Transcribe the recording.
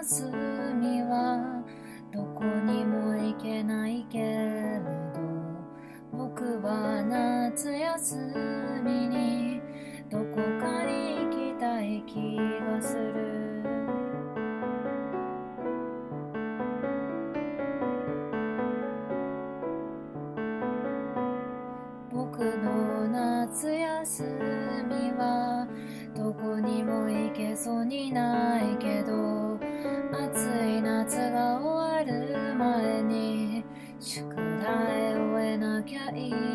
休みはどこにも行けないけれど、僕は夏休みにどこかに行きたい気がする。僕の夏休みはどこにも行けそうにないけど、暑い夏が終わる前に宿題を終えなきゃい